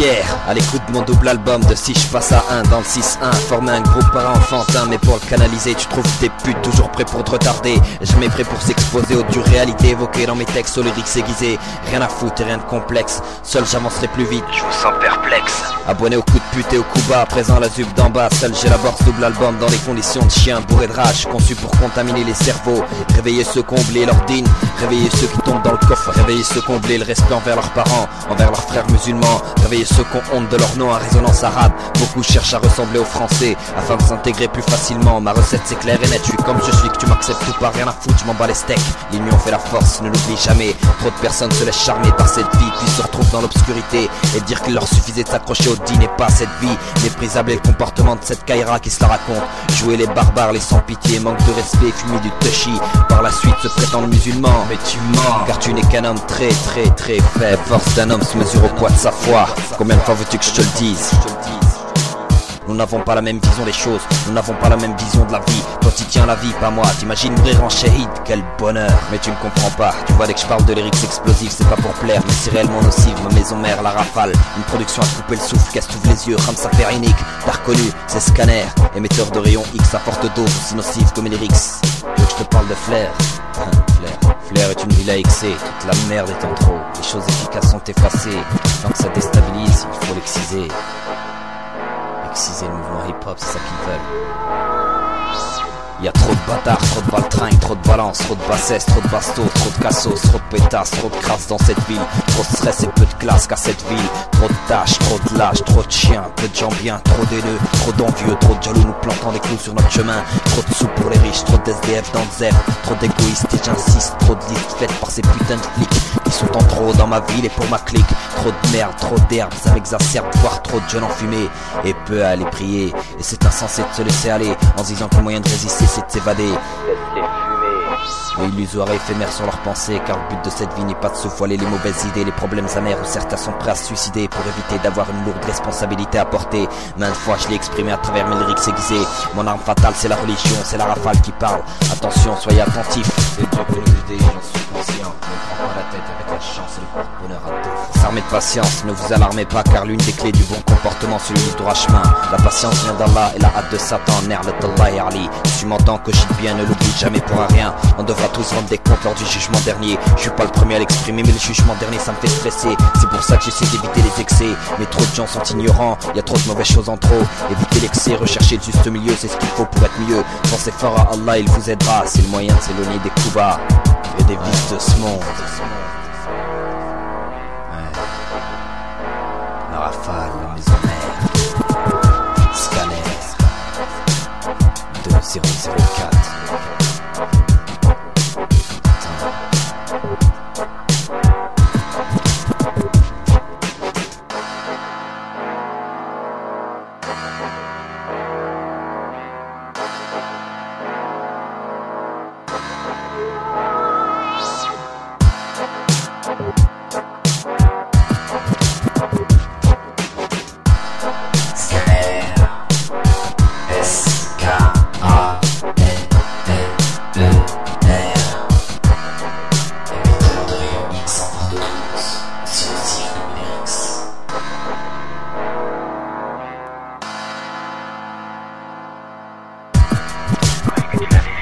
hier, à l'écoute de mon double album, de si je passe à 1 dans le 6-1, former un groupe para-enfantin, mais pour le canaliser, tu trouves des putes toujours prêts pour te retarder. Jamais prêt pour s'exposer aux dures réalités évoquées dans mes textes, aux lyrics aiguisés. Rien à foutre et rien de complexe, seul j'avancerai plus vite, je vous sens perplexe. Abonné au coup de pute et au coup bas, présent la zub d'en bas, seul j'élabore ce double album dans des conditions de chien bourré de rage, conçu pour contaminer les cerveaux. Réveiller ceux qui ont oublié leur digne, réveiller ceux qui tombent dans le coffre, réveiller ceux qui ont oublié le respect envers leurs parents, envers leurs frères musulmans, réveiller ceux qui ont honte de leur nom à résonance arabe. Beaucoup cherchent à ressembler aux Français afin de s'intégrer plus facilement. Ma recette c'est clair et net, je suis comme je suis, que tu m'acceptes ou pas, rien à foutre, je m'en bats les steaks. L'union fait la force, ne l'oublie jamais. Trop de personnes se laissent charmer par cette vie, puis se retrouvent dans l'obscurité. Et dire qu'il leur suffisait de s'accrocher au din et pas cette vie méprisable et le comportement de cette Kaira qui se la raconte. Jouer les barbares, les sans pitié, manque de respect, fumer du touchy. Par la suite se prétendent musulmans, mais tu mens, car tu n'es qu'un homme très très très faible. Force d'un homme se mesure au poids de sa foi. Combien de fois veux-tu que je te le dise? Nous n'avons pas la même vision des choses, nous n'avons pas la même vision de la vie. Toi tu tiens la vie, pas moi, t'imagines mourir en shahid, quel bonheur. Mais tu ne comprends pas, tu vois dès que je parle de lyrics explosifs, c'est pas pour plaire, mais c'est réellement nocif. Ma maison mère, la rafale, une production à couper le souffle, casse t'ouvre les yeux, Ramsa Ferinique. T'as reconnu, c'est Scanner, émetteur de rayons X à forte dose, aussi nocif que mes lyrics. Tu veux que je te parle de Flair? Flair est une villa excès, toute la merde est en trop. Les choses efficaces sont effacées, tant que ça déstabilise, il faut l'exciser. Exciser le mouvement hip-hop, c'est ça qu'ils veulent. Y'a trop de bâtards, trop de baltringues, trop de balance, trop de bassesse, trop de bastos, trop de cassos, trop de pétasses, trop de crasse dans cette ville. Trop de stress et peu de classe qu'à cette ville. Trop de tâches, trop de lâches, trop de chiens, peu de gens bien, trop d'haineux, trop d'envieux, trop de jaloux nous plantant des clous sur notre chemin. Trop de sous pour les riches, trop d'SDF dans le zèbre, trop d'égoïstes et j'insiste, trop de listes faites par ces putains de flics qui sont en trop dans ma ville et pour ma clique. Trop de merde, trop d'herbe, ça m'exacerbe, voire trop de jeunes enfumés et peu à aller prier. Et c'est insensé de se laisser aller en se disant que le moyen de résister c'est de s'évader. Laisse-les fumer. Et illusoires et éphémères sont leurs pensées, car le but de cette vie n'est pas de se voiler les mauvaises idées, les problèmes amers où certains sont prêts à se suicider pour éviter d'avoir une lourde responsabilité à porter. Maintes fois je l'ai exprimé à travers mes lyrics aiguisés. Mon arme fatale c'est la religion, c'est la rafale qui parle. Attention, soyez attentifs. C'est Dieu peut nous aider, j'en suis conscient. Ne prends pas la tête avec la chance et le porte-bonheur à deux. S'armer de patience, ne vous alarmez pas, car l'une des clés du bon comportement c'est le droit chemin. La patience vient d'Allah et la hâte de Satan. Nerlatallahi Ali. Si tu m'entends que je dis bien, ne l'oublie jamais pour un rien. On devra tous rendre des comptes lors du jugement dernier. Je suis pas le premier à l'exprimer, mais le jugement dernier ça me fait stresser. C'est pour ça que j'essaie d'éviter les excès. Mais trop de gens sont ignorants, y a trop de mauvaises choses en trop. Évitez l'excès, recherchez le juste milieu, c'est ce qu'il faut pour être mieux. Pensez fort à Allah, il vous aidera. C'est le moyen de s'éloigner des coups bas et des vices de ce monde. La rafale, la maison mère, Scanner 2004. Thank you.